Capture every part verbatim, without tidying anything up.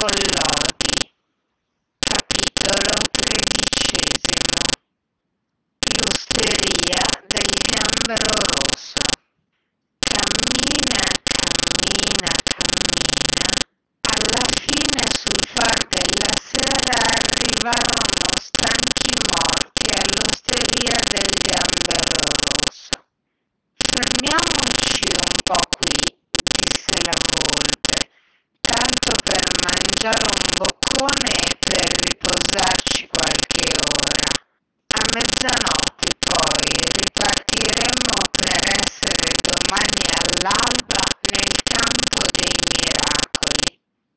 con Lodi. Capitolo tredicesimo. L'osteria del gambero rosso. Cammina, cammina, cammina. Alla fine, sul far della sera, arrivarono stanchi morti all'osteria del gambero rosso. Fermiamoci un po' qui, disse la volpe, tanto per mangiare un boccone e per riposarci qualche ora. A mezzanotte poi ripartiremo per essere domani all'alba nel campo dei miracoli.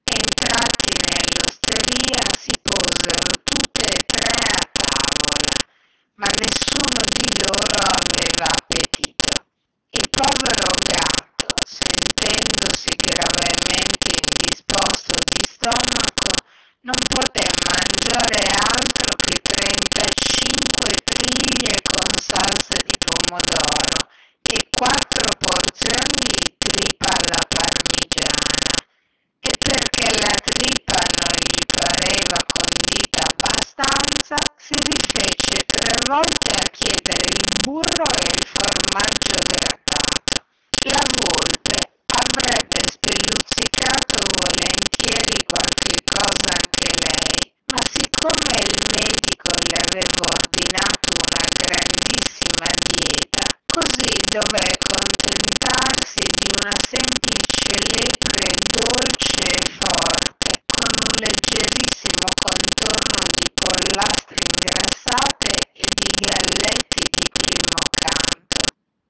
Entrati nell'osteria si posero tutte e tre a tavola, ma nessuno di loro aveva appetito. Il povero gatto, sentendosi gravemente indisposto di stomaco, non poté mangiare altro che trentacinque triglie con salsa di pomodoro e quattro porzioni di trippa alla parmigiana. E perché la trippa non gli pareva condita abbastanza, si rifece tre volte a chiedere il burro e il formaggio grattato. La volpe avrebbe spelluzzicato volentieri qualche cosa anche lei, ma siccome il medico le aveva ordinato una grandissima dieta, così dové contentarsi di una semplice lepre dolce e forte, con un leggerissimo contorno di pollastre ingrassate e di galletti di primo canto.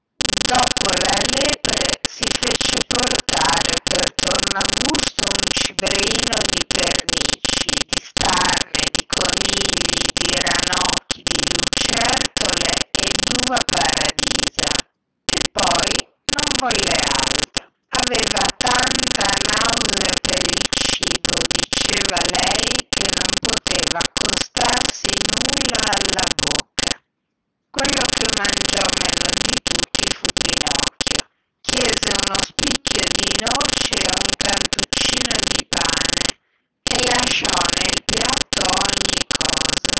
Dopo la lepre si fece portare per tornagusto un cibrino di pernici, di starne, di conigli, di ranocchi, di lucertole e d'uva paradisa. E poi non volle altro. Aveva tanta nausea per il cibo, diceva lei, che non poteva accostarsi nulla alla bocca. Quello che mangiò meno di tutti fu Pinocchio. Chiese uno spicchio di noce e un cantuccino di pane e lasciò nel piatto ogni cosa.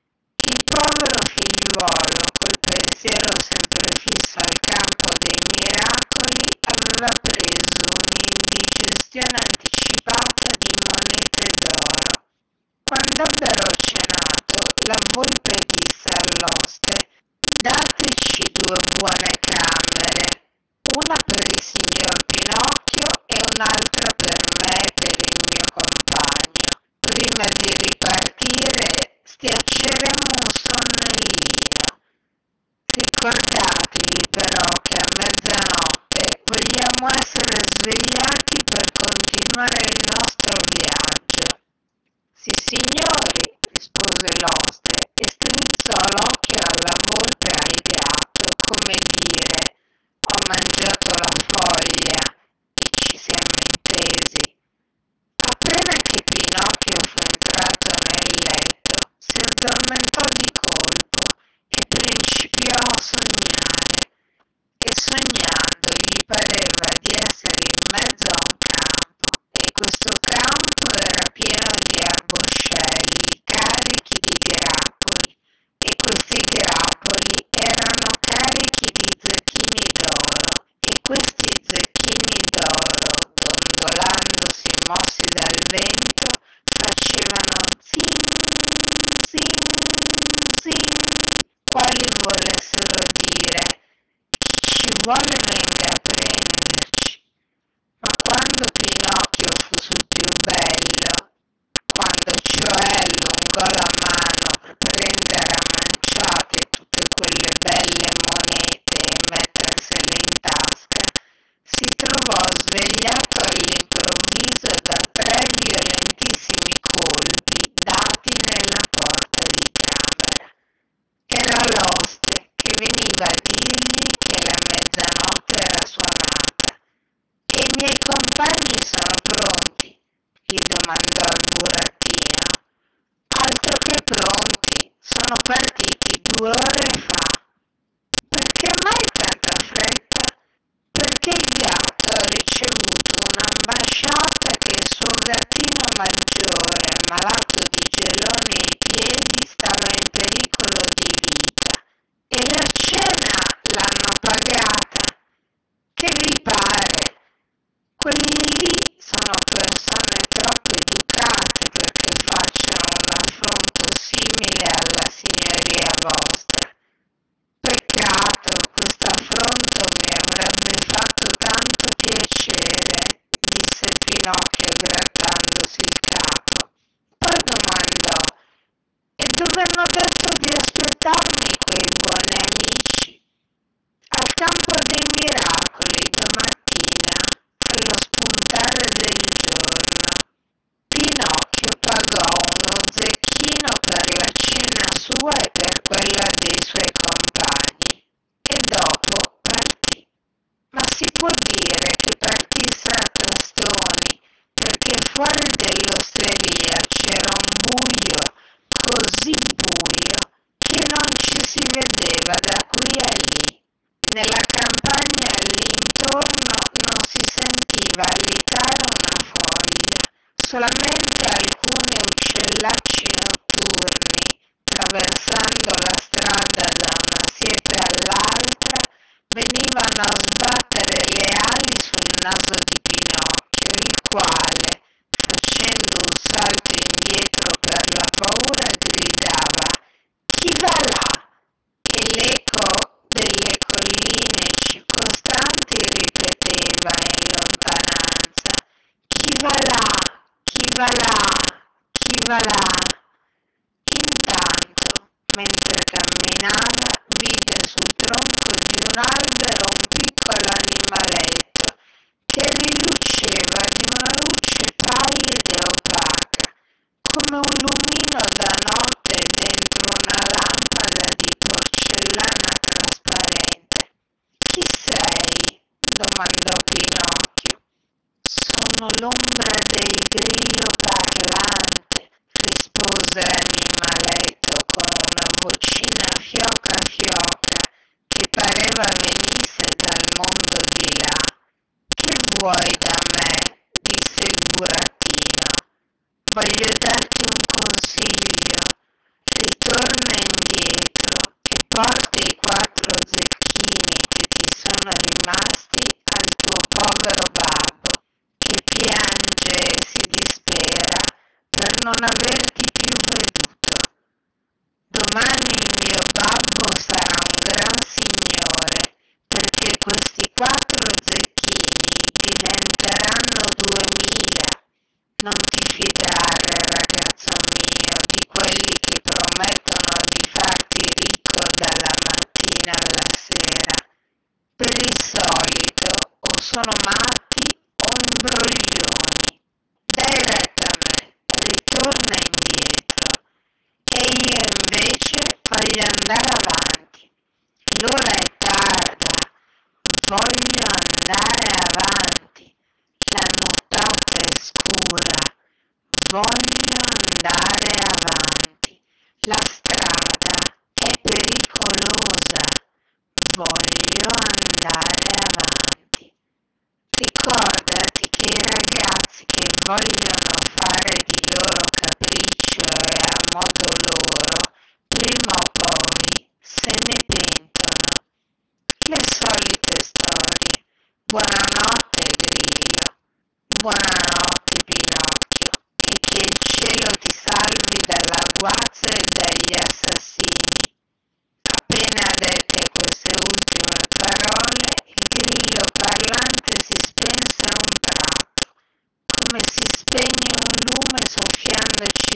Il povero figliuolo, col pensiero sempre fisso al campo dei miracoli, aveva preso un'indigestione anticipata di monete d'oro. Quando ebbero cenato, la volpe disse all'oste: dateci due buone camere, una per il signor Pinocchio e un'altra per me e per il mio compagno. Prima di ripartire schiacceremo un sonnellino. Ricordatevi però che a mezzanotte vogliamo essere svegliati per continuare il nostro viaggio. Sissignori, rispose l'oste e strizzò l'occhio alla volpe e al gatto, come dire: ho mangiato la foglia e ci siamo intesi. Appena che Pinocchio fu entrato nel letto, si addormentò di colpo e principiò a sognare. E sognando gli pareva di essere in mezzo a un campo, e questo campo era pieno di arboscelli carichi di grappoli, e questi grappoli erano carichi di zecchini d'oro, e questi zecchini d'oro, dondolandosi mossi dal vento, facevano zin, zin, zin, quali volessero dire: chi ci vuole venga a prenderci. Ma quando Pinocchio fu sul più bello, quando cioè allungò la mano per prendere a manciate tutte quelle belle monete e mettersele in tasca, si trovò svegliato all'improvviso da tre violentissimi colpi dati nella porta di camera. Era l'oste che veniva a dirgli che la mezzanotte malato di geloni ai piedi stava in pericolo di vita e la cena l'hanno pagata. Che vi pare? Quelli lì sono persone troppo educate perché facciano un affronto simile alla signoria vostra. Peccato, questo affronto mi avrebbe fatto tanto piacere, disse Pinocchio grattandosi il capo. Poi domandò: E dove hanno detto di aspettarmi quei buoni amici? Al campo dei miracoli domattina, allo spuntare del giorno. Pinocchio pagò uno zecchino per la cena sua e per quella dei suoi compagni e dopo partì. Ma si può dire che partisse a tastoni, perché fuori dell'osteria c'era un buio, così buio, che non ci si vedeva da qui a lì. Nella campagna all'intorno non si sentiva alitare una foglia, solamente alcuni uccellacci notturni, traversando la strada da una siepe all'altra, venivano a sbattere le ali sul naso di Pinocchio, il quale, facendo un salto indietro per la paura, gridava: Chi va là? E l'eco delle colline circostanti ripeteva in lontananza: Chi va là? Chi va là? Chi va là? Intanto, mentre camminava, vide sul tronco di un albero un piccolo animaletto che riluceva di una luce pallida e opaca, come un lumino da notte dentro una lampada di porcellana trasparente. Chi sei? Domandò Pinocchio. Sono l'ombra del grillo parlante, rispose l'animaletto con una vocina fioca fioca che pareva venisse dal mondo di là. Che vuoi da me? Disse il burattino. Voglio darti un consiglio. Ritorna indietro e porta i quattro zecchini che ti sono rimasti al tuo povero babbo, che piange e si dispera per non averti più veduto. Domani il mio babbo sarà un gran signore, perché questi quattro zecchini diventeranno duemila. Non ti fidare, ragazzo mio, di quelli che promettono di farti ricco dalla mattina alla sera. Per il solito o sono matti o imbroglioni. Dai retta a me, ritorna indietro. E io invece voglio andare avanti. L'ora è tarda, voglio andare avanti. La nottata è scura, voglio andare avanti. La strada è pericolosa, voglio andare avanti. Ricordati che i ragazzi che vogliono fare di loro capriccio e a modo loro, prima o poi se ne pentono. Le solite storie. Buonanotte, Grillo. Buonanotte, Pinocchio. E che il cielo ti salvi dalla guazza e dagli assassini. Appena dette queste ultime parole, il grillo parlante si spense a un tratto, come